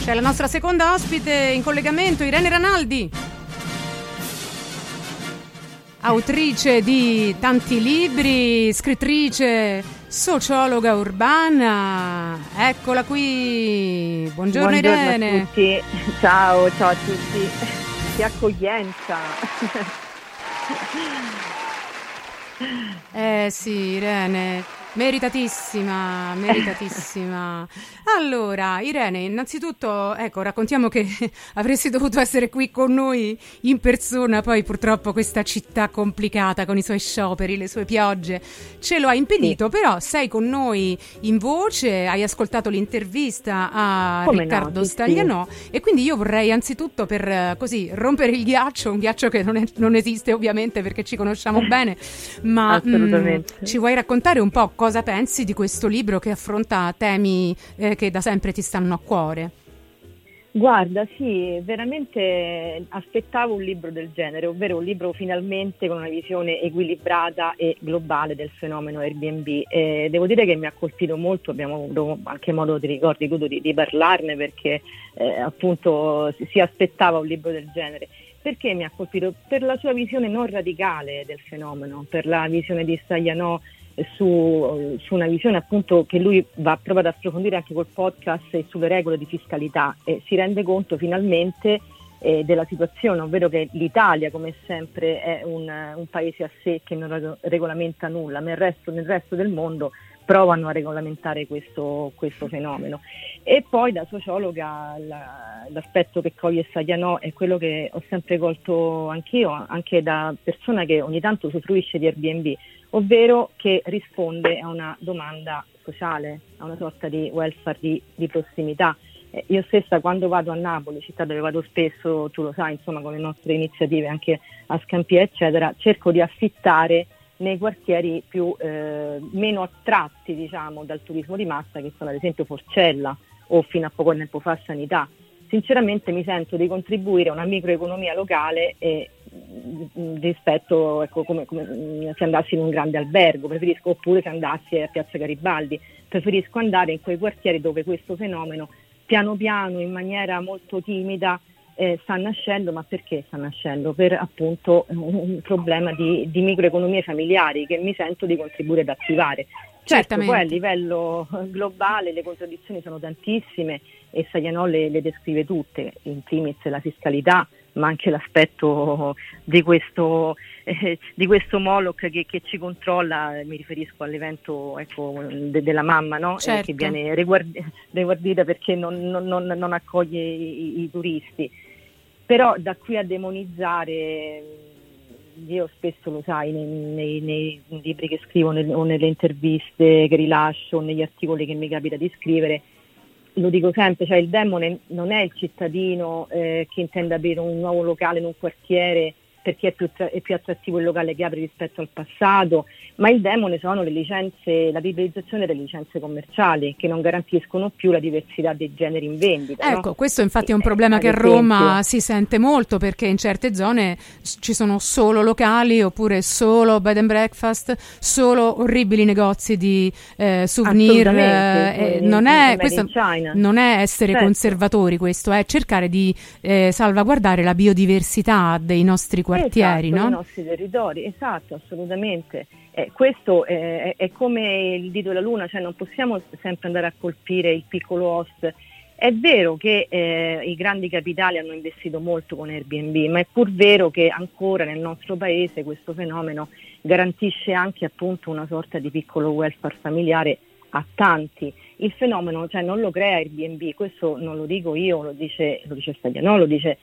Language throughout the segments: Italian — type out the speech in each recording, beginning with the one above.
C'è la nostra seconda ospite in collegamento, Irene Ranaldi, autrice di tanti libri, scrittrice, sociologa urbana. Eccola Buongiorno Buongiorno Irene. a tutti. Ciao a tutti. Che accoglienza. Sì, Irene, meritatissima. Allora, Irene, innanzitutto, ecco, raccontiamo che avresti dovuto essere qui con noi in persona, poi purtroppo questa città complicata con i suoi scioperi, le sue piogge, ce lo ha impedito, sì. Però sei con noi in voce, hai ascoltato l'intervista a Riccardo Staglianò, sì. E quindi io vorrei anzitutto, per così rompere il ghiaccio, un ghiaccio che non esiste ovviamente perché ci conosciamo bene, ma ci vuoi raccontare un po' cosa pensi di questo libro che affronta temi che da sempre ti stanno a cuore? Guarda, sì, veramente aspettavo un libro del genere, ovvero un libro finalmente con una visione equilibrata e globale del fenomeno Airbnb. Devo dire che mi ha colpito molto, abbiamo avuto anche modo, ti ricordi, di parlarne, perché appunto si aspettava un libro del genere. Perché mi ha colpito? Per la sua visione non radicale del fenomeno, per la visione di Staglianò su una visione appunto che lui va proprio ad approfondire anche col podcast e sulle regole di fiscalità, e si rende conto finalmente della situazione, ovvero che l'Italia come sempre è un paese a sé che non regolamenta nulla, ma nel resto del mondo provano a regolamentare questo fenomeno. E poi da sociologa l'aspetto che coglie Staglianò è quello che ho sempre colto anch'io, anche da persona che ogni tanto usufruisce di Airbnb, ovvero che risponde a una domanda sociale, a una sorta di welfare di prossimità. Io stessa quando vado a Napoli, città dove vado spesso, tu lo sai, insomma, con le nostre iniziative anche a Scampia eccetera, cerco di affittare nei quartieri meno attratti, diciamo, dal turismo di massa, che sono ad esempio Forcella o fino a poco tempo fa Sanità. Sinceramente mi sento di contribuire a una microeconomia locale rispetto, ecco, come se andassi in un grande albergo, preferisco, oppure se andassi a Piazza Garibaldi, preferisco andare in quei quartieri dove questo fenomeno piano piano, in maniera molto timida, sta nascendo. Ma perché sta nascendo? Per appunto un problema di microeconomie familiari che mi sento di contribuire ad attivare. Certo, poi a livello globale le contraddizioni sono tantissime e Staglianò le descrive tutte, in primis la fiscalità, ma anche l'aspetto di questo Moloch che ci controlla. Mi riferisco all'evento, ecco, della mamma, no? Certo. Che viene riguardita perché non accoglie i turisti. Però da qui a demonizzare, io spesso, lo sai, nei libri che scrivo o nelle interviste che rilascio, negli articoli che mi capita di scrivere, lo dico sempre, cioè il demone non è il cittadino che intende aprire un nuovo locale in un quartiere perché è più attrattivo il locale che apre rispetto al passato, ma il demone sono le licenze, la liberalizzazione delle licenze commerciali che non garantiscono più la diversità dei generi in vendita. Ecco, no? Questo infatti è un problema che a Roma si sente molto, perché in certe zone ci sono solo locali oppure solo bed and breakfast, solo orribili negozi di souvenir. Non è essere conservatori, questo è cercare di salvaguardare la biodiversità dei nostri quartieri, esatto, no? Dei nostri territori, esatto, assolutamente. Questo è come il dito e la luna, cioè non possiamo sempre andare a colpire il piccolo host. È vero che i grandi capitali hanno investito molto con Airbnb, ma è pur vero che ancora nel nostro paese questo fenomeno garantisce anche appunto una sorta di piccolo welfare familiare a tanti. Il fenomeno, cioè, non lo crea Airbnb, questo non lo dico io, lo dice Staglianò, lo dice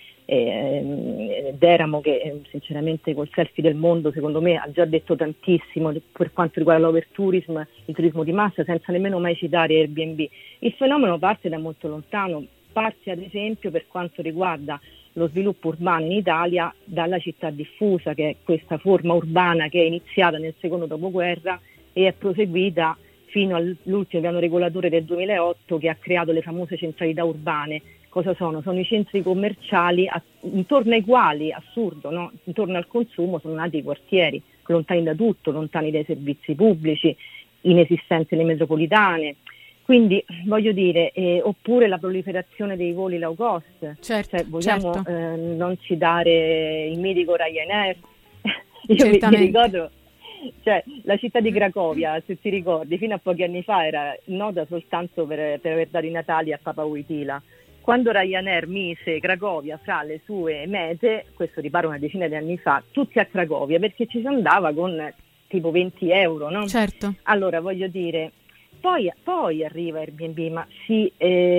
Deramo, che sinceramente col selfie del mondo secondo me ha già detto tantissimo per quanto riguarda l'overtourism, il turismo di massa, senza nemmeno mai citare Airbnb. Il fenomeno parte da molto lontano, parte ad esempio per quanto riguarda lo sviluppo urbano in Italia dalla città diffusa, che è questa forma urbana che è iniziata nel secondo dopoguerra e è proseguita fino all'ultimo piano regolatore del 2008, che ha creato le famose centralità urbane. Cosa sono? Sono i centri commerciali intorno ai quali, assurdo, no? Intorno al consumo sono nati i quartieri, lontani da tutto, lontani dai servizi pubblici, inesistenti nelle metropolitane. Quindi voglio dire, oppure la proliferazione dei voli low cost, Certo, cioè vogliamo certo. non citare il mitico Ryanair. Io mi ricordo, cioè la città di Cracovia, se ti ricordi, fino a pochi anni fa era nota soltanto per aver dato i natali a Papa Wojtyla. Quando Ryanair mise Cracovia fra le sue mete, questo riparo una decina di anni fa, tutti a Cracovia, perché ci si andava con tipo 20 euro, no? Certo. Allora voglio dire, poi arriva Airbnb, ma si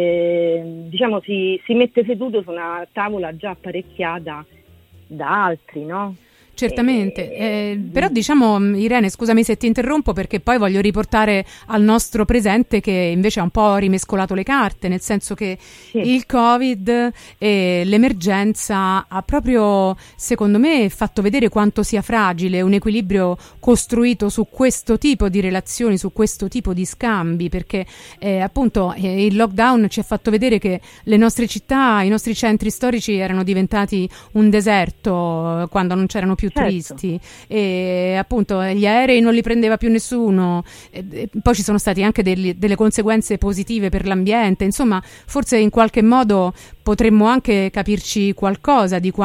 mette seduto su una tavola già apparecchiata da altri, no? Certamente, però diciamo, Irene, scusami se ti interrompo, perché poi voglio riportare al nostro presente che invece ha un po' rimescolato le carte, nel senso che il Covid e l'emergenza ha proprio, secondo me, fatto vedere quanto sia fragile un equilibrio costruito su questo tipo di relazioni, su questo tipo di scambi, perché appunto il lockdown ci ha fatto vedere che le nostre città, i nostri centri storici erano diventati un deserto quando non c'erano più turisti, e appunto gli aerei non li prendeva più nessuno, poi ci sono stati anche delle conseguenze positive per l'ambiente. Insomma, forse in qualche modo potremmo anche capirci qualcosa di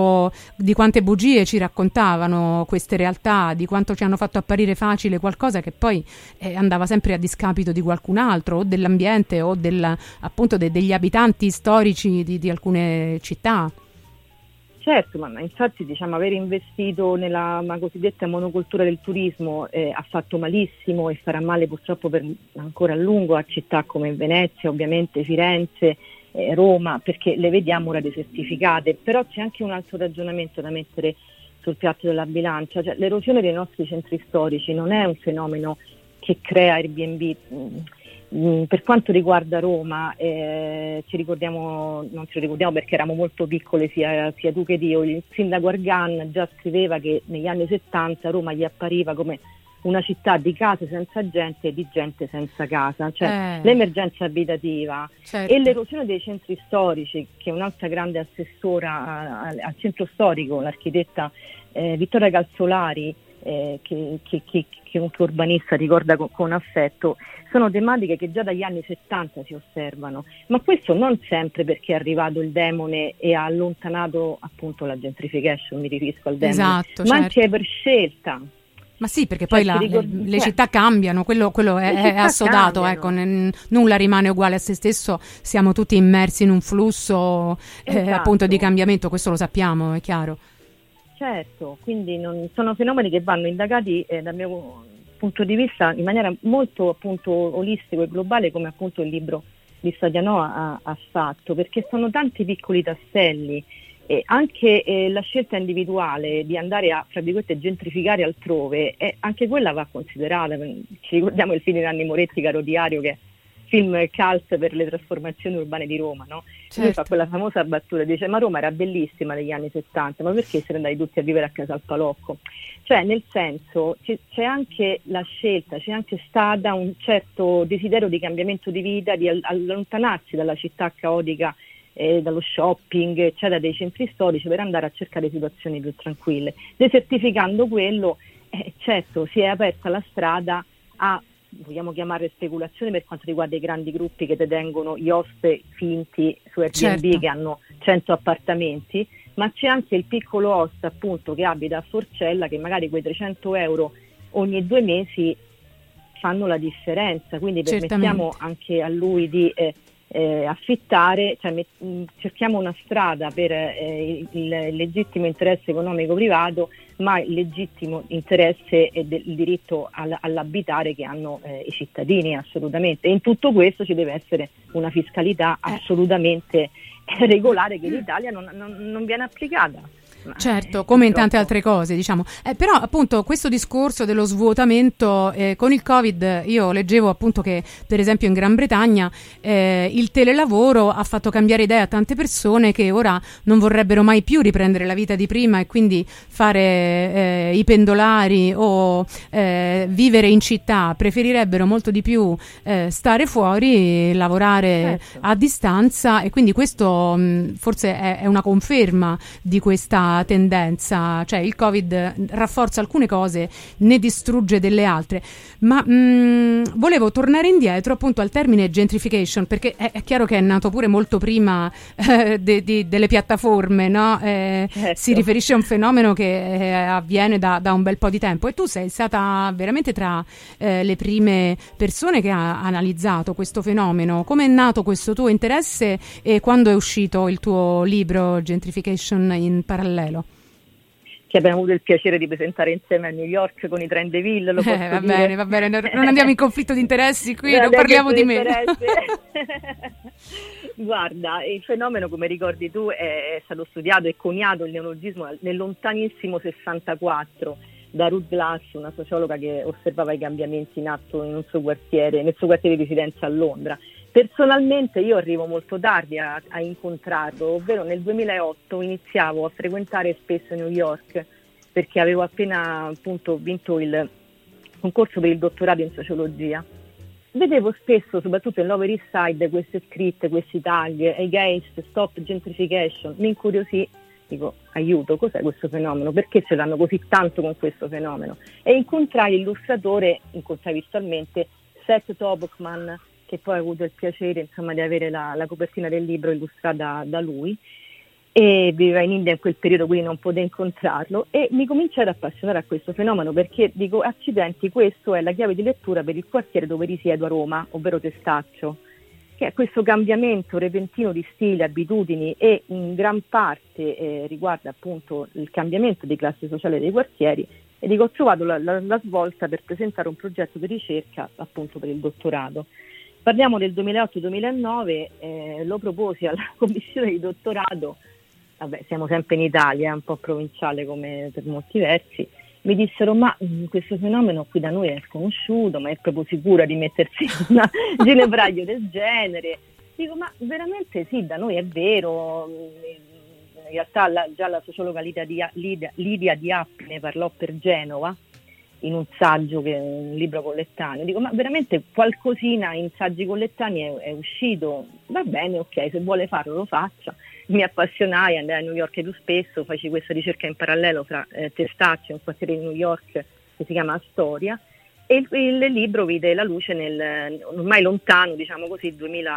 quante bugie ci raccontavano queste realtà, di quanto ci hanno fatto apparire facile qualcosa che poi andava sempre a discapito di qualcun altro, o dell'ambiente o appunto degli abitanti storici di alcune città. Certo, ma infatti aver investito nella cosiddetta monocultura del turismo ha fatto malissimo e farà male purtroppo per ancora a lungo a città come Venezia, ovviamente Firenze, Roma, perché le vediamo ora desertificate. Però c'è anche un altro ragionamento da mettere sul piatto della bilancia, cioè l'erosione dei nostri centri storici non è un fenomeno che crea Airbnb. Per quanto riguarda Roma, non ce lo ricordiamo perché eravamo molto piccole sia tu che io, il sindaco Argan già scriveva che negli anni 70 Roma gli appariva come una città di case senza gente e di gente senza casa, cioè l'emergenza abitativa e l'erosione dei centri storici, che è un'altra grande assessora al centro storico, l'architetta Vittoria Calzolari, che un urbanista ricorda con affetto. Sono tematiche che già dagli anni 70 si osservano, ma questo non sempre perché è arrivato il demone e ha allontanato appunto la gentrification, mi riferisco al demone, ma anche per scelta. Ma sì, perché poi le città cambiano, quello è assodato, ecco, nulla rimane uguale a se stesso, siamo tutti immersi in un flusso appunto di cambiamento, questo lo sappiamo, è chiaro. Certo, quindi sono fenomeni che vanno indagati dal mio punto di vista in maniera molto appunto olistico e globale, come appunto il libro di Stadianò ha fatto, perché sono tanti piccoli tasselli e anche la scelta individuale di andare a, fra virgolette, gentrificare altrove, anche quella va considerata. Ci ricordiamo il film di Nanni Moretti, Caro Diario, che è film cult per le trasformazioni urbane di Roma, no? Certo. Lui fa quella famosa battuta, dice: ma Roma era bellissima negli anni 70, ma perché siete andati tutti a vivere a Casa al Palocco? Cioè, nel senso, c'è anche la scelta, c'è anche stata un certo desiderio di cambiamento di vita, di allontanarsi dalla città caotica, dallo shopping, eccetera, dei centri storici, per andare a cercare situazioni più tranquille. Desertificando quello, certo, si è aperta la strada a, vogliamo chiamare, speculazione per quanto riguarda i grandi gruppi che detengono gli host finti su Airbnb, certo, che hanno 100 appartamenti, ma c'è anche il piccolo host appunto che abita a Forcella, che magari quei 300 euro ogni 2 mesi fanno la differenza, quindi permettiamo anche a lui di affittare, cioè cerchiamo una strada per il legittimo interesse economico privato, ma il legittimo interesse e il diritto all'abitare che hanno i cittadini, assolutamente. E in tutto questo ci deve essere una fiscalità assolutamente regolare, che in Italia non viene applicata. Certo, come in tante altre cose, diciamo. Però appunto questo discorso dello svuotamento con il Covid, io leggevo appunto che per esempio in Gran Bretagna il telelavoro ha fatto cambiare idea a tante persone che ora non vorrebbero mai più riprendere la vita di prima e quindi fare i pendolari o vivere in città, preferirebbero molto di più stare fuori, lavorare a distanza, e quindi questo forse è una conferma di questa questa tendenza, cioè il Covid rafforza alcune cose, ne distrugge delle altre, ma volevo tornare indietro appunto al termine gentrification, perché è chiaro che è nato pure molto prima delle piattaforme, no? Si riferisce a un fenomeno che avviene da un bel po' di tempo, e tu sei stata veramente tra le prime persone che ha analizzato questo fenomeno. Come è nato questo tuo interesse e quando è uscito il tuo libro Gentrification in parallelo? Che abbiamo avuto il piacere di presentare insieme a New York con i Trendeville, lo posso dire. Va bene, non andiamo in conflitto di interessi qui, non parliamo di me. Guarda, il fenomeno, come ricordi tu, è stato studiato e coniato il neologismo nel lontanissimo 64 da Ruth Glass, una sociologa che osservava i cambiamenti in atto nel suo quartiere di residenza a Londra. Personalmente io arrivo molto tardi a incontrarlo, ovvero nel 2008 iniziavo a frequentare spesso New York perché avevo appena appunto vinto il concorso per il dottorato in sociologia. Vedevo spesso, soprattutto in Lower East Side, queste scritte, questi tag, against, stop gentrification, mi incuriosì, dico aiuto, cos'è questo fenomeno? Perché ce l'hanno così tanto con questo fenomeno? E incontrai virtualmente Seth Tobocman, che poi ho avuto il piacere di avere la copertina del libro illustrata da lui, e viveva in India in quel periodo, quindi non potevo incontrarlo, e mi cominciai ad appassionare a questo fenomeno perché dico, accidenti, questo è la chiave di lettura per il quartiere dove risiedo a Roma, ovvero Testaccio, che è questo cambiamento repentino di stile, abitudini, e in gran parte riguarda appunto il cambiamento di classe sociale dei quartieri. E dico, ho trovato la svolta per presentare un progetto di ricerca appunto per il dottorato. Parliamo del 2008-2009, lo proposi alla commissione di dottorato, siamo sempre in Italia, un po' provinciale come per molti versi, mi dissero ma questo fenomeno qui da noi è sconosciuto, ma è proprio sicura di mettersi in un ginepraio del genere? Dico, ma veramente sì, da noi è vero, in realtà già la sociologa Lidia Di Appi ne parlò per Genova, in un saggio, che è un libro collettaneo. Dico, ma veramente qualcosina in saggi collettanei è uscito? Va bene, ok, se vuole farlo lo faccia. Mi appassionai, andai a New York più spesso, feci questa ricerca in parallelo fra Testaccio, un quartiere di New York che si chiama Astoria, e il libro vide la luce nel ormai lontano, diciamo così,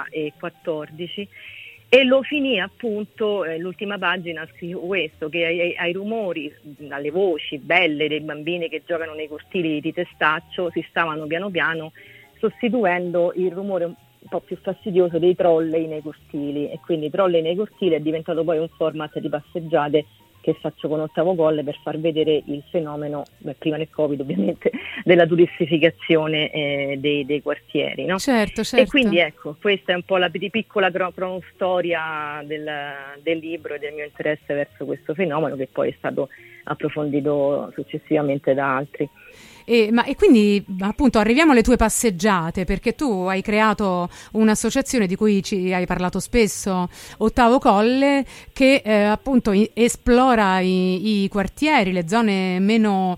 2014, e lo finì appunto, l'ultima pagina scrivo questo, che ai rumori, alle voci belle dei bambini che giocano nei cortili di Testaccio si stavano piano piano sostituendo il rumore un po' più fastidioso dei trolley nei cortili, e quindi trolley nei cortili è diventato poi un format di passeggiate che faccio con Ottavo Colle per far vedere il fenomeno, prima del Covid ovviamente, della turistificazione dei quartieri, no? Certo. E quindi ecco, questa è un po' la piccola cronostoria del libro e del mio interesse verso questo fenomeno, che poi è stato approfondito successivamente da altri. E quindi appunto arriviamo alle tue passeggiate, perché tu hai creato un'associazione di cui ci hai parlato spesso, Ottavo Colle, che appunto esplora i quartieri, le zone meno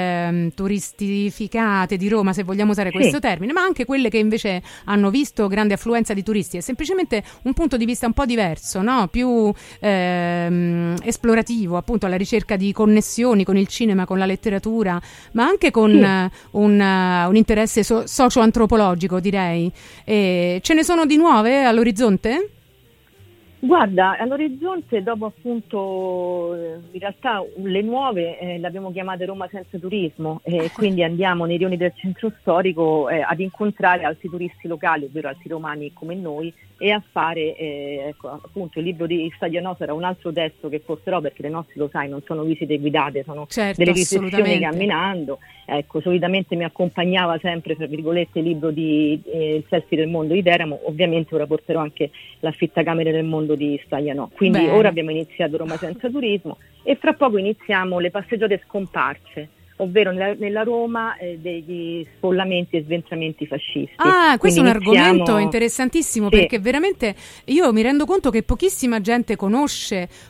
turistificate di Roma, se vogliamo usare questo termine, ma anche quelle che invece hanno visto grande affluenza di turisti. È semplicemente un punto di vista un po' diverso, no? Più esplorativo, appunto alla ricerca di connessioni con il cinema, con la letteratura, ma anche con un interesse socio-antropologico, direi. Ce ne sono di nuove all'orizzonte? Guarda, all'orizzonte, dopo appunto, in realtà le nuove le abbiamo chiamate Roma senza turismo, quindi andiamo nei rioni del centro storico ad incontrare altri turisti locali, ovvero altri romani come noi, e a fare, ecco, appunto il libro di Staiano sarà un altro testo che porterò, perché le nostre, lo sai, non sono visite guidate, sono delle riflessioni camminando. Ecco, solitamente mi accompagnava sempre, tra virgolette, il libro di Il selfie del mondo di Teramo, ovviamente ora porterò anche l'affittacamere del mondo di Staiano. Quindi ora abbiamo iniziato Roma senza turismo e fra poco iniziamo le passeggiate scomparse, ovvero nella Roma degli sfollamenti e sventramenti fascisti. Questo è un argomento interessantissimo, perché veramente io mi rendo conto che pochissima gente conosce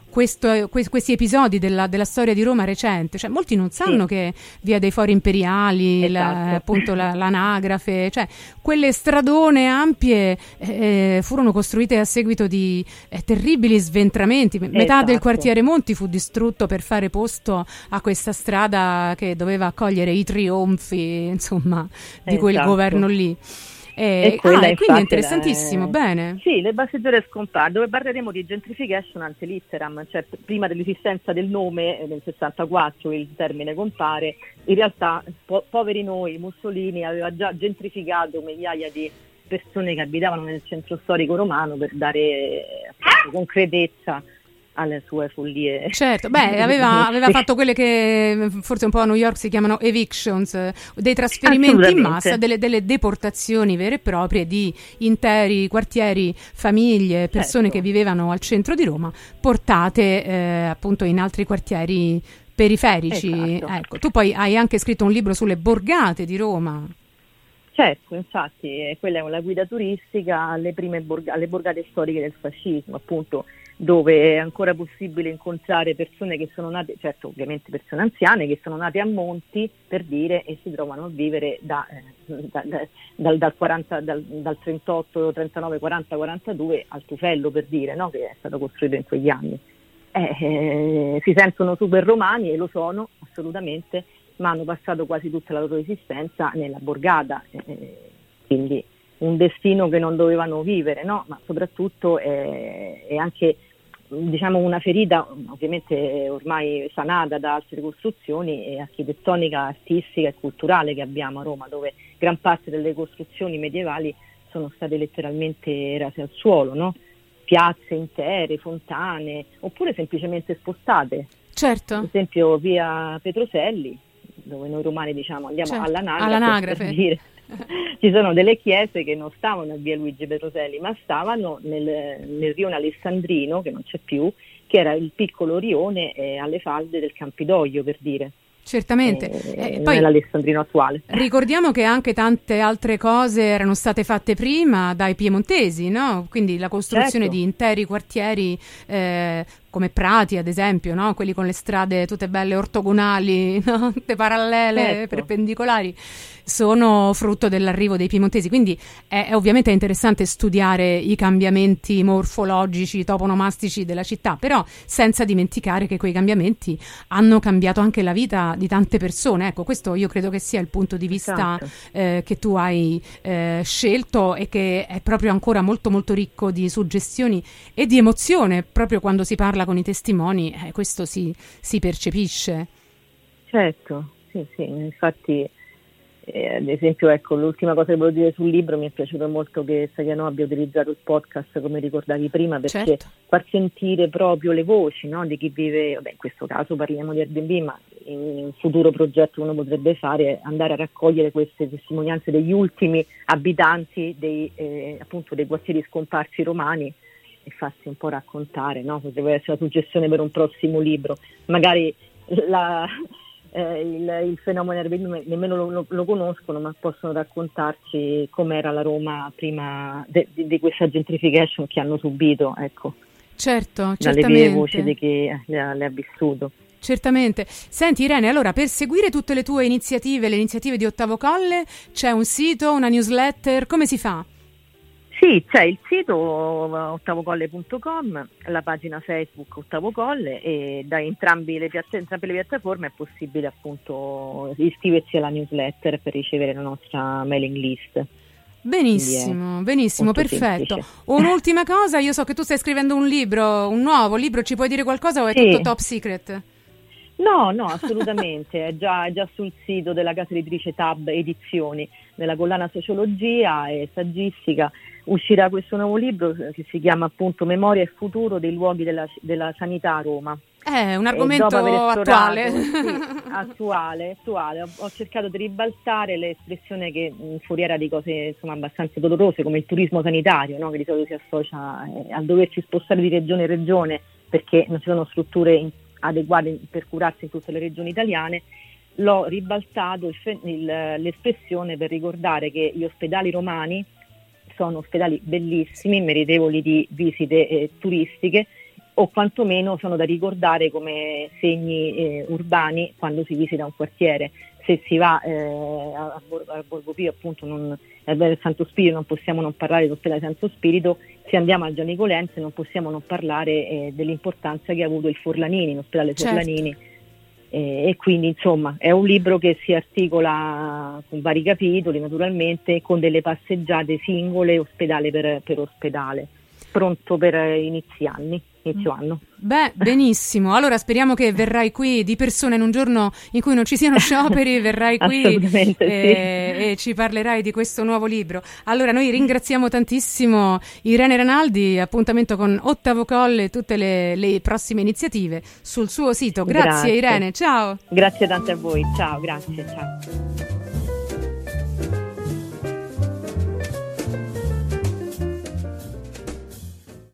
questi episodi della storia di Roma recente. Cioè, molti non sanno che via dei Fori Imperiali, Esatto. appunto l'anagrafe, cioè quelle stradone ampie furono costruite a seguito di terribili sventramenti. Metà Esatto. del quartiere Monti fu distrutto per fare posto a questa strada che doveva accogliere i trionfi, insomma, di quel Esatto. governo lì. E quella, quindi è infatti, interessantissimo, bene. Sì, le passeggiate scomparse, dove parleremo di gentrification ante litteram, cioè prima dell'esistenza del nome, nel 64 il termine compare, in realtà poveri noi, Mussolini aveva già gentrificato migliaia di persone che abitavano nel centro storico romano per dare appunto concretezza alle sue follie. Certo, aveva fatto quelle che forse un po' a New York si chiamano evictions, dei trasferimenti in massa, delle deportazioni vere e proprie di interi quartieri, famiglie, persone che vivevano al centro di Roma, portate appunto in altri quartieri periferici. Esatto. Ecco, tu poi hai anche scritto un libro sulle borgate di Roma. Certo, infatti, quella è una guida turistica alle borgate storiche del fascismo, appunto, dove è ancora possibile incontrare persone che sono nate, certo ovviamente persone anziane, che sono nate a Monti, per dire, e si trovano a vivere dal 38, 39, 40, 42 al Tufello, per dire, no? Che è stato costruito in quegli anni. Si sentono super romani, e lo sono assolutamente, ma hanno passato quasi tutta la loro esistenza nella borgata, quindi un destino che non dovevano vivere, no? Ma soprattutto è anche, diciamo, una ferita ovviamente ormai sanata da altre costruzioni architettonica, artistica e culturale che abbiamo a Roma, dove gran parte delle costruzioni medievali sono state letteralmente rase al suolo, no? Piazze intere, fontane, oppure semplicemente spostate. Certo. Ad esempio via Petroselli, dove noi romani diciamo andiamo all'anagrafe, per dire. Ci sono delle chiese che non stavano a via Luigi Petroselli, ma stavano nel rione Alessandrino, che non c'è più, che era il piccolo rione alle falde del Campidoglio, per dire. Certamente. Poi l'Alessandrino attuale. Ricordiamo che anche tante altre cose erano state fatte prima dai piemontesi, no? Quindi la costruzione di interi quartieri come Prati, ad esempio, no? Quelli con le strade tutte belle ortogonali, no? Tutte parallele, perpendicolari, sono frutto dell'arrivo dei piemontesi. Quindi è ovviamente interessante studiare i cambiamenti morfologici, toponomastici della città, però senza dimenticare che quei cambiamenti hanno cambiato anche la vita di tante persone. Ecco, questo io credo che sia il punto di vista che tu hai scelto, e che è proprio ancora molto molto ricco di suggestioni e di emozione proprio quando si parla con i testimoni. Questo si percepisce. Certo, sì, infatti ad esempio, ecco, l'ultima cosa che volevo dire sul libro: mi è piaciuto molto che Saiano abbia utilizzato il podcast, come ricordavi prima, perché far sentire proprio le voci, no, di chi vive, in questo caso parliamo di Airbnb, ma in un futuro progetto uno potrebbe fare, andare a raccogliere queste testimonianze degli ultimi abitanti appunto dei quartieri scomparsi romani e farsi un po' raccontare, no? Potrebbe essere una suggestione per un prossimo libro. Magari il fenomeno Airbnb nemmeno lo conoscono, ma possono raccontarci com'era la Roma prima di questa gentrification che hanno subito, ecco. Certo, dalle vere voci di chi le ha vissuto. Certamente. Senti Irene, allora, per seguire tutte le tue iniziative, le iniziative di Ottavo Colle, c'è un sito, una newsletter, come si fa? Sì, c'è il sito ottavocolle.com, la pagina Facebook Ottavo Colle, e da entrambe le piattaforme è possibile appunto iscriversi alla newsletter per ricevere la nostra mailing list. Benissimo, perfetto. Semplice. Un'ultima cosa, io so che tu stai scrivendo un nuovo libro, ci puoi dire qualcosa o è tutto top secret? No, assolutamente, è già sul sito della casa editrice Tab Edizioni, nella collana Sociologia e Saggistica. Uscirà questo nuovo libro che si chiama appunto Memoria e futuro dei luoghi della sanità a Roma. È un argomento attuale. Attuale. Ho cercato di ribaltare l'espressione che foriera di cose insomma abbastanza dolorose, come il turismo sanitario, no? Che di solito si associa al doverci spostare di regione in regione perché non ci sono strutture adeguate per curarsi in tutte le regioni italiane. L'ho ribaltato l'espressione per ricordare che gli ospedali romani sono ospedali bellissimi, meritevoli di visite turistiche, o quantomeno sono da ricordare come segni urbani quando si visita un quartiere. Se si va a Borgo Pio, appunto, al Santo Spirito, non possiamo non parlare dell'ospedale Santo Spirito. Se andiamo al Gianicolense non possiamo non parlare dell'importanza che ha avuto il Forlanini, l'ospedale Forlanini. E quindi insomma è un libro che si articola con vari capitoli, naturalmente, con delle passeggiate singole, ospedale per ospedale, pronto per inizio anno. Beh, benissimo. Allora speriamo che verrai qui di persona in un giorno in cui non ci siano scioperi, verrai qui e ci parlerai di questo nuovo libro. Allora noi ringraziamo tantissimo Irene Ranaldi, appuntamento con Ottavo Colle e tutte le prossime iniziative sul suo sito. Grazie Irene, ciao. Grazie tante a voi, ciao, grazie, ciao.